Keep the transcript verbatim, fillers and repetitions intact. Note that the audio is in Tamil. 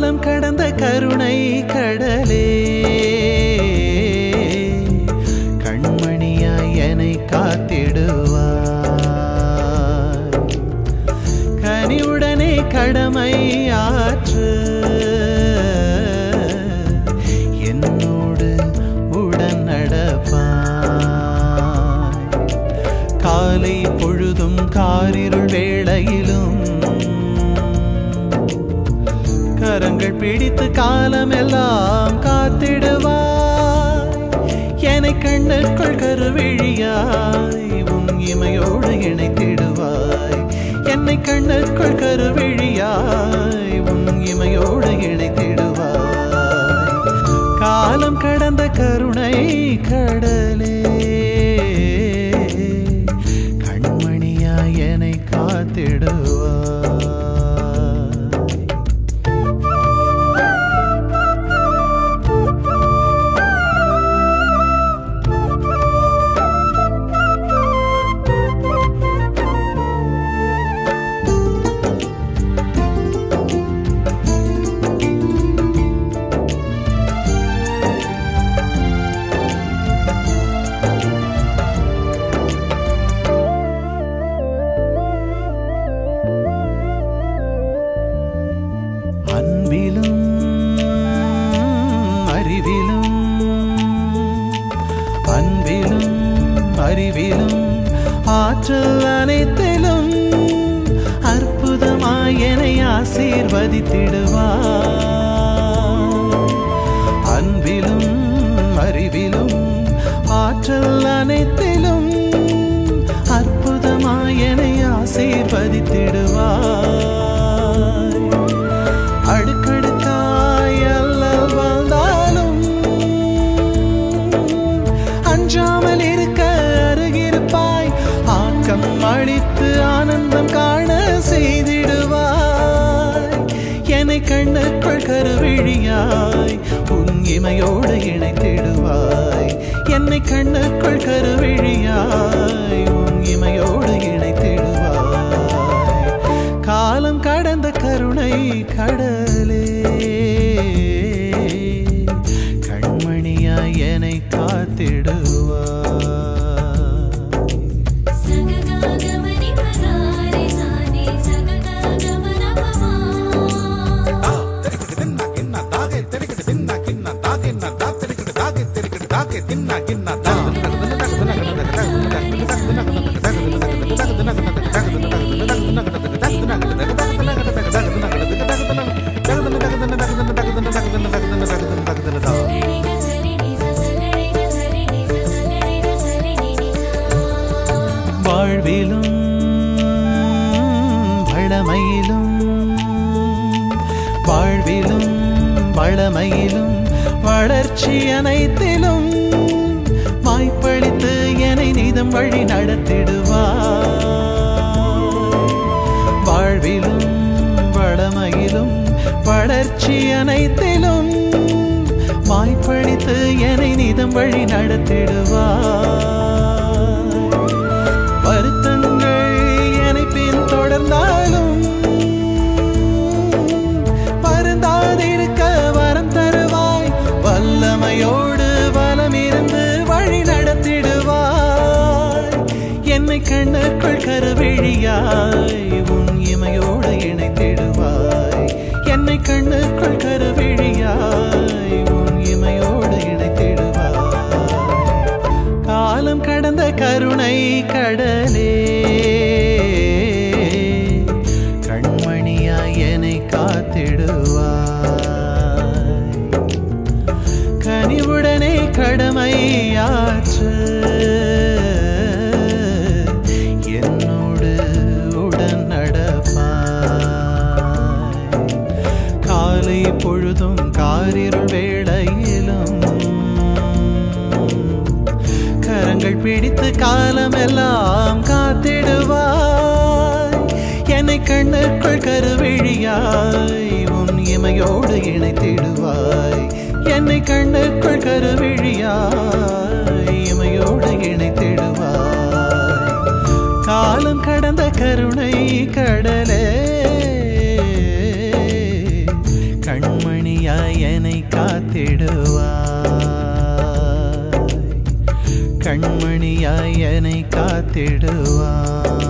காலம் கடந்த கருணை கடலே கண்மணியாய் என்னை காத்திடுவாய் கனிவுடனே கடமை ஆற்று என்னோடு உடன் நடப்பாய் காலை பொழுதும் காரிருள் வேளையிலும் கரங்கள் பிடித்து காலமெல்லாம் காத்திடுவாய் என்னை கண்ணுக்குள் கருவிழியாய் உன் இமையோடு இணைத்திடுவாய் என்னை கண்ணுக்குள் கருவிழியாய் உன் இமையோடு இணைத்திடுவாய் காலம் கடந்த கருணை கடலே கண்மணியாய் என்னை காத்திடுவாய் அன்பிலும் அறிவிலும் அன்பிலும் அறிவிலும் ஆற்றல் அனைத்திலும் அற்புதமாய் என்னை ஆசீர்வதித்திடுவாய் அன்பிலும் அறிவிலும் ஆற்றல் அனைத்திலும் அற்புதமாய் என்னை ஆசீர்வதித்திடுவாய் அடுக்கடுக்காய் அல்லல் வந்தாலும் அஞ்சாமல் இருக்க அருகிருப்பாய் ஆக்கம் அளித்து ஆனந்தம் காண செய்திடுவாய் என்னை கண்ணுக்குள் கருவிழியாய் உன் இமையோடு இணைத்திடுவாய் என்னை கண்ணுக்குள் கருவிழியாய் உன் இமையோடு இணைத்திடுவாய் காலம் கடந்த கருணை கடலே கண்மணியாய் என்னை காத்திடுவாய் வாழ்விலும் வளமையிலும் வாழ்விலும் வளமையிலும் வளர்ச்சி அனைத்திலும் வாய்ப்பளித்து என்னை நீதம் வழி நடத்திடுவாய் வாழ்விலும் வளமையிலும் வளர்ச்சி அனைத்திலும் வாய்ப்பளித்து என்னை நீதம் வழி நடத்திடுவாய் வருத்தங்கள் என்னை பின் தொடர்ந்தாலும் வருந்தாதிருக்க வரம் தருவாய் வல்லமையோடு வலம் இருந்து வழி நடத்திடுவாய் என்னை கண்ணுக்குள் கருவிழியாய் உன் இமையோடு இணைத்திடுவாய் என்னை கண்ணுக்குள் கருவிழியாய் உன் இமையோடு இணைத்திடுவாய் காலம் கடந்த கருணை கடலே கண்மணியாய் என்னை காத்திடுவாய் கனிவுடனே கடமை ஆற்று என்னோடு உடன் நடப்பாய் காலை பொழுதும் காரிருள் வேளையிலும் கரங்கள் பிடித்து காலமெல்லாம் காத்திடுவாய் என்னை கண்ணுக்குள் கருவிழியாய் உன் இமையோடு இணைத்திடுவாய் என்னை கண்ணுக்குள் கருவிழியாய் இமையோடு இணைத்திடுவாய் காலம் கடந்த கருணை கடலே கண் நடத்திடுவாய் கண்மணியாய் என்னை காத்திடுவாய்